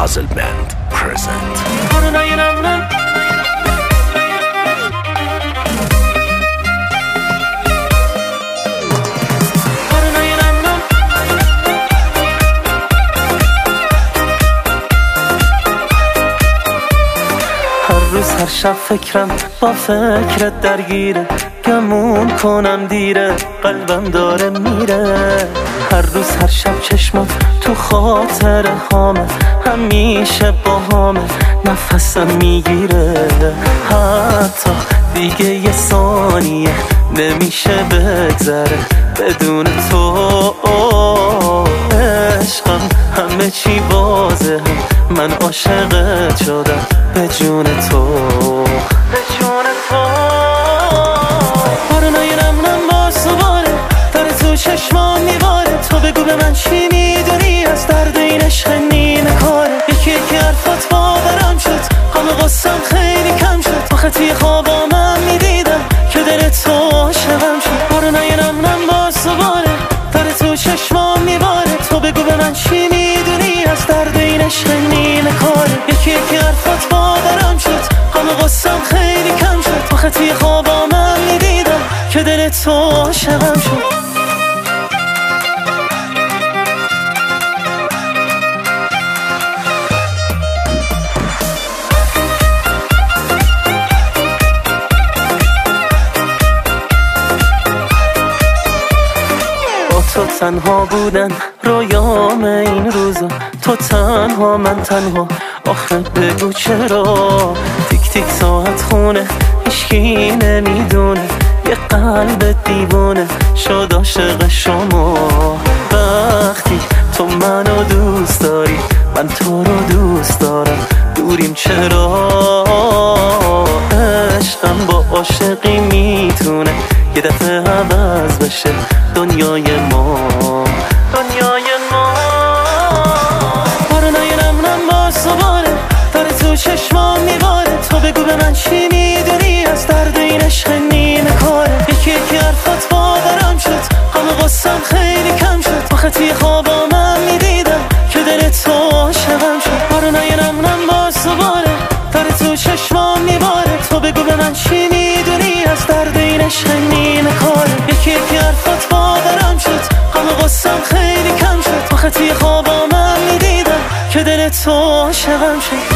Puzzle Band present. هر شب فکرم با فکرت درگیره، گمون کنم دیره، قلبم داره میره. هر روز هر شب چشمات تو خاطر هامه، همیشه با هامه، نفسم میگیره. حتی دیگه یه ثانیه نمیشه بگذره بدون تو. عشقم همه چی واضحه، من عاشقت شدم به جون تو، به جون تو. بارونای نمونم با سواره داره تو چشمام میباره. تو بگو به من چی میدونی از درد این عشق نیمه کاره. یکی یکی حرفات باورم شد، غم غصم خیلی کم شد. آخه توی خوابا من میدیدم که دل تو عاشقم شد. بارونای نمونم با سواره داره تو چشمام میباره. تو بگو به من چی میدونی از درد این عشق نیمه کاره. یکی یکی حرفات باورم شد، غم غصم خیلی کم شد. آخه توی خوابا من میدیدم که دل تو عاشقم شد. تو تنها بودن رویام این روزا، تو تنها من تنها. آخه بگو چرا تیک تیک ساعت خونه هیچکی نمیدونه. یه قلب دیوونه شد عاشق شما. وقتی تو منو دوست داری من تو رو دوست دارم، دوریم چرا؟ عشقم با عاشقی میتونه یه دفعه عوض بشه دنیای ما، دنیای ما. بارونای نمونم با سواره داره تو چشمام میباره. تو بگو به من چی میدونی از درد این عشق نیمه کاره. یکی یکی حرفات باورم شد، غم غصم خیلی کم شد. آخه توی خوابا من میدیدم که دل تو عاشقم شد. بارونای نمونم با سواره داره تو چشمام میباره. تو بگو به من چی میدونی از درد این عشق نیمه کاره. یکی یکی حرفات باورم شد، غم غصم خیلی کم شد. آخه توی خوابا من میدیدم که دل تو عاشقم شد.